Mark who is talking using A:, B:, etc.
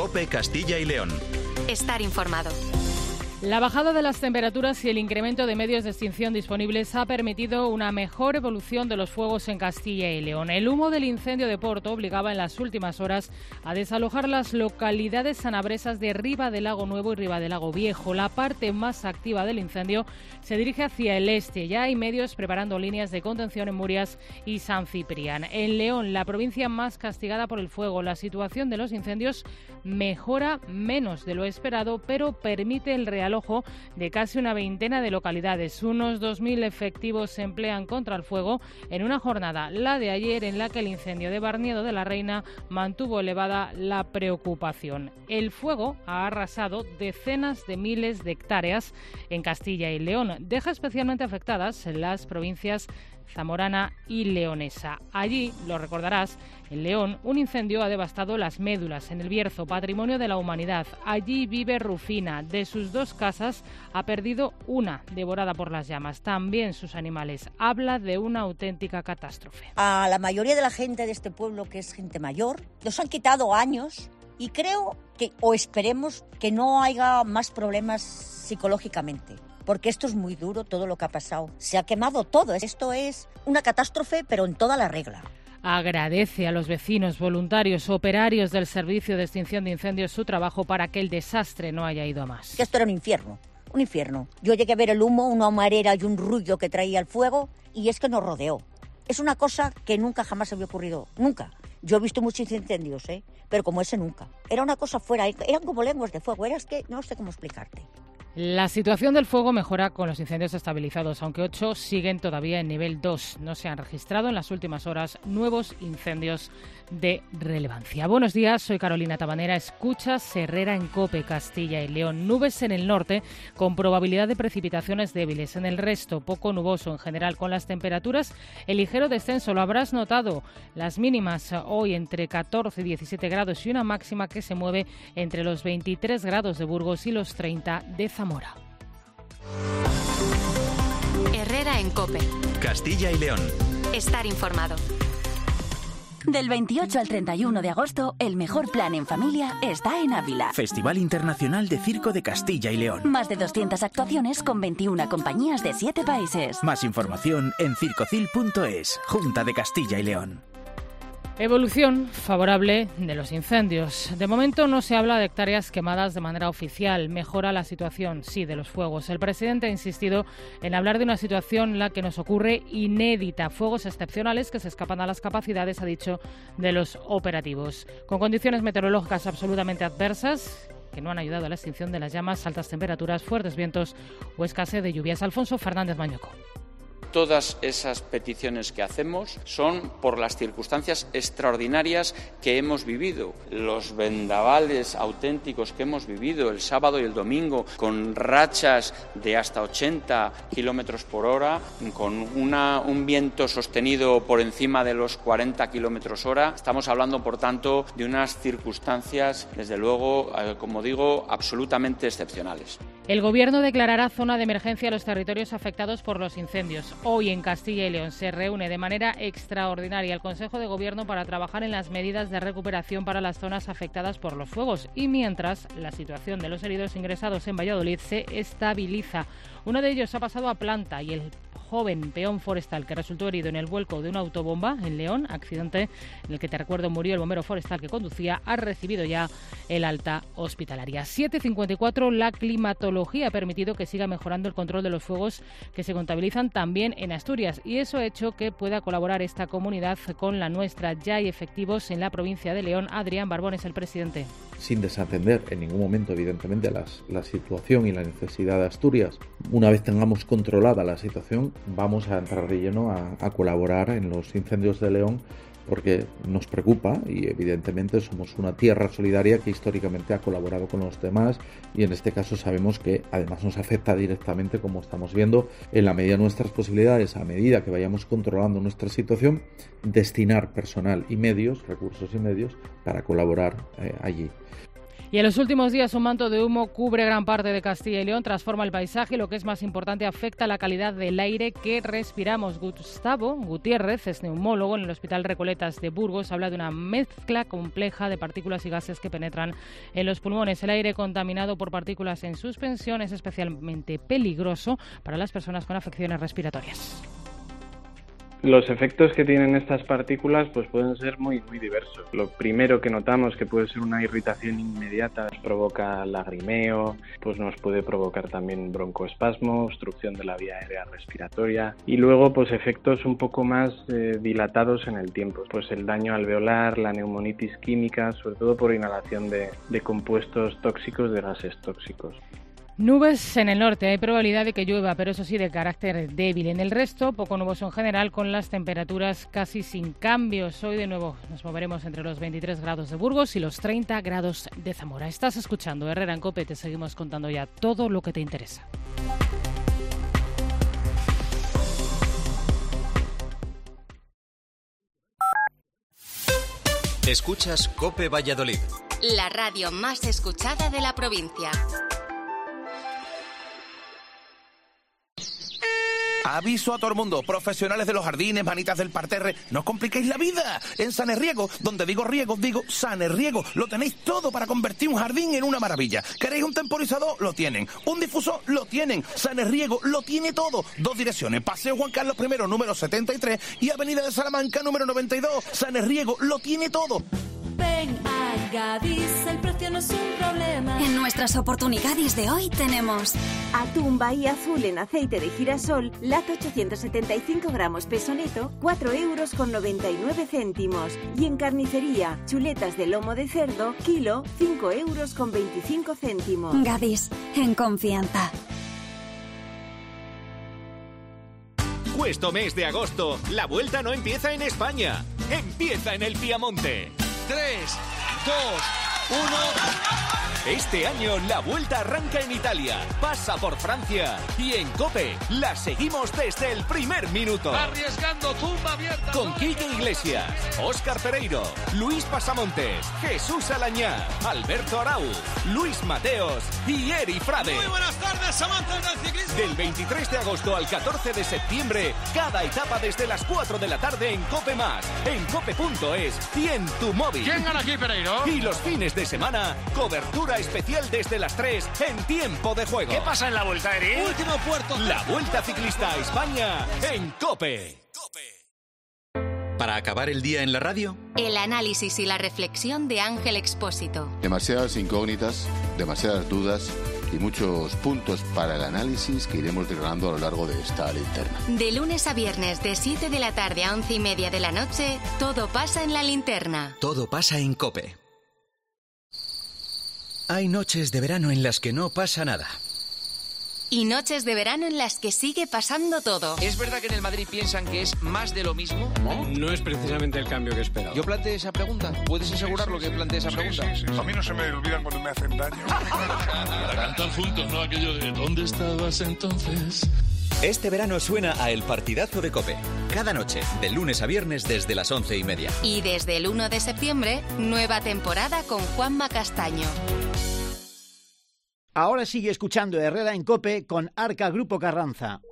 A: COPE Castilla y León.
B: Estar informado.
C: La bajada de las temperaturas y el incremento de medios de extinción disponibles ha permitido una mejor evolución de los fuegos en Castilla y León. El humo del incendio de Porto obligaba en las últimas horas a desalojar las localidades sanabresas de Riba del Lago Nuevo y Riba del Lago Viejo. La parte más activa del incendio se dirige hacia el este. Ya hay medios preparando líneas de contención en Murias y San Ciprián. En León, la provincia más castigada por el fuego, la situación de los incendios mejora menos de lo esperado, pero permite el realojo de casi una veintena de localidades. Unos 2.000 efectivos se emplean contra el fuego en una jornada, la de ayer, en la que el incendio de Barniedo de la Reina mantuvo elevada la preocupación. El fuego ha arrasado decenas de miles de hectáreas en Castilla y León. Deja especialmente afectadas las provincias zamorana y leonesa. Allí, lo recordarás, en León, un incendio ha devastado las médulas en el Bierzo, patrimonio de la humanidad. Allí vive Rufina. De sus 2 casas ha perdido una, devorada por las llamas. También sus animales. Habla de una auténtica catástrofe.
D: A la mayoría de la gente de este pueblo, que es gente mayor, nos han quitado años y creo que, o esperemos, que no haya más problemas psicológicamente. Porque esto es muy duro, todo lo que ha pasado. Se ha quemado todo. Esto es una catástrofe, pero en toda la regla.
C: Agradece a los vecinos, voluntarios, operarios del Servicio de Extinción de Incendios su trabajo para que el desastre no haya ido a más.
D: Esto era un infierno, un infierno. Yo llegué a ver el humo, una humarera y un rullo que traía el fuego, y es que nos rodeó. Es una cosa que nunca jamás se había ocurrido, nunca. Yo he visto muchos incendios, pero como ese nunca. Era una cosa fuera, eran como lenguas de fuego, es que no sé cómo explicarte.
C: La situación del fuego mejora con los incendios estabilizados, aunque 8 siguen todavía en nivel 2. No se han registrado en las últimas horas nuevos incendios de relevancia. Buenos días, soy Carolina Tabanera. Escuchas Herrera en COPE Castilla y León. Nubes en el norte con probabilidad de precipitaciones débiles. En el resto, poco nuboso en general, con las temperaturas en ligero descenso. Lo habrás notado. Las mínimas hoy entre 14 y 17 grados y una máxima que se mueve entre los 23 grados de Burgos y los 30 de Zamora.
B: Herrera en COPE.
A: Castilla y León.
B: Estar informado.
E: Del 28 al 31 de agosto, el mejor plan en familia está en Ávila.
F: Festival Internacional de Circo de Castilla y León.
E: Más de 200 actuaciones con 21 compañías de 7 países.
F: Más información en circocil.es. Junta de Castilla y León.
C: Evolución favorable de los incendios. De momento no se habla de hectáreas quemadas de manera oficial. Mejora la situación, sí, de los fuegos. El presidente ha insistido en hablar de una situación en la que nos ocurre inédita. Fuegos excepcionales que se escapan a las capacidades, ha dicho, de los operativos. Con condiciones meteorológicas absolutamente adversas que no han ayudado a la extinción de las llamas, altas temperaturas, fuertes vientos o escasez de lluvias. Alfonso Fernández Mañueco.
G: Todas esas peticiones que hacemos son por las circunstancias extraordinarias que hemos vivido. Los vendavales auténticos que hemos vivido el sábado y el domingo, con rachas de hasta 80 kilómetros por hora, con un viento sostenido por encima de los 40 kilómetros hora. Estamos hablando, por tanto, de unas circunstancias, desde luego, como digo, absolutamente excepcionales.
C: El Gobierno declarará zona de emergencia a los territorios afectados por los incendios. Hoy en Castilla y León se reúne de manera extraordinaria el Consejo de Gobierno para trabajar en las medidas de recuperación para las zonas afectadas por los fuegos y mientras la situación de los heridos ingresados en Valladolid se estabiliza. Uno de ellos ha pasado a planta y el joven peón forestal que resultó herido en el vuelco de una autobomba en León, accidente en el que, te recuerdo, murió el bombero forestal que conducía, ha recibido ya el alta hospitalaria. 7:54, la climatología ha permitido que siga mejorando el control de los fuegos que se contabilizan también en Asturias y eso ha hecho que pueda colaborar esta comunidad con la nuestra. Ya hay efectivos en la provincia de León. Adrián Barbón es el presidente.
H: Sin desatender en ningún momento, evidentemente, la situación y la necesidad de Asturias. Una vez tengamos controlada la situación, vamos a entrar de lleno a colaborar en los incendios de León porque nos preocupa y evidentemente somos una tierra solidaria que históricamente ha colaborado con los demás y en este caso sabemos que además nos afecta directamente, como estamos viendo, en la medida de nuestras posibilidades, a medida que vayamos controlando nuestra situación, destinar personal y medios, recursos y medios para colaborar allí.
C: Y en los últimos días un manto de humo cubre gran parte de Castilla y León, transforma el paisaje y, lo que es más importante, afecta la calidad del aire que respiramos. Gustavo Gutiérrez es neumólogo en el Hospital Recoletas de Burgos. Habla de una mezcla compleja de partículas y gases que penetran en los pulmones. El aire contaminado por partículas en suspensión es especialmente peligroso para las personas con afecciones respiratorias.
I: Los efectos que tienen estas partículas pues pueden ser muy diversos. Lo primero que notamos, que puede ser una irritación inmediata, nos provoca lagrimeo, pues nos puede provocar también broncoespasmo, obstrucción de la vía aérea respiratoria, y luego pues efectos un poco más dilatados en el tiempo, pues el daño alveolar, la neumonitis química, sobre todo por inhalación de compuestos tóxicos, de gases tóxicos.
C: Nubes en el norte, hay probabilidad de que llueva, pero eso sí de carácter débil. En el resto, poco nuboso en general, con las temperaturas casi sin cambios. Hoy de nuevo nos moveremos entre los 23 grados de Burgos y los 30 grados de Zamora. Estás escuchando Herrera en COPE, te seguimos contando ya todo lo que te interesa.
A: Escuchas COPE Valladolid,
B: la radio más escuchada de la provincia.
J: Aviso a todo el mundo, profesionales de los jardines, manitas del parterre, no os compliquéis la vida. En Sanerriego, donde digo riego, digo Sanerriego, lo tenéis todo para convertir un jardín en una maravilla. ¿Queréis un temporizador? Lo tienen. ¿Un difusor? Lo tienen. Sanerriego lo tiene todo. 2 direcciones, Paseo Juan Carlos I, número 73, y Avenida de Salamanca, número 92. Sanerriego lo tiene todo.
K: Ven a Gadis, el precio no es un problema.
E: En nuestras oportunidades de hoy tenemos
L: atún Bahía Azul en aceite de girasol, lata 875 gramos peso neto, 4,99 €. Y en carnicería, chuletas de lomo de cerdo, kilo, 5,25 €.
E: Gadis, en confianza.
M: Cuesto mes de agosto, la vuelta no empieza en España, empieza en el Piamonte. 3, 2, 1... Este año la vuelta arranca en Italia, pasa por Francia y en COPE la seguimos desde el primer minuto.
N: Arriesgando, tumba abierta.
M: Con Quique Iglesias, Óscar Pereiro, Luis Pasamontes, Jesús Alañá, Alberto Arauz, Luis Mateos y Eri Frade.
N: Muy buenas tardes, amantes del ciclismo.
M: Del 23 de agosto al 14 de septiembre, cada etapa desde las 4 de la tarde en COPE+, en cope.es y en tu móvil.
N: ¿Quién gana aquí, Pereiro?
M: Y los fines de semana, cobertura especial desde las 3 en tiempo de juego.
N: ¿Qué pasa en la vuelta, Eri?
M: Último puerto. La Vuelta Ciclista a España en COPE.
A: Para acabar el día en la radio,
B: el análisis y la reflexión de Ángel Expósito.
O: Demasiadas incógnitas, demasiadas dudas y muchos puntos para el análisis que iremos desgranando a lo largo de esta linterna.
B: De lunes a viernes, de 7 de la tarde a 11:30 de la noche, todo pasa en la linterna.
A: todo pasa en COPE. Hay noches de verano en las que no pasa nada.
B: Y noches de verano en las que sigue pasando todo.
P: ¿Es verdad que en el Madrid piensan que es más de lo mismo?
Q: No es precisamente el cambio que esperaba.
P: Yo planteé esa pregunta. ¿Puedes asegurar lo que planteé esa pregunta?
R: Sí. A mí no se me olvidan cuando me hacen daño.
S: Para cantar juntos, ¿no? Aquello de ¿dónde estabas entonces?
A: Este verano suena a El Partidazo de COPE. Cada noche, de lunes a viernes desde las 11:30.
B: Y desde el 1 de septiembre, nueva temporada con Juanma Castaño.
T: Ahora sigue escuchando Herrera en COPE con Arca Grupo Carranza,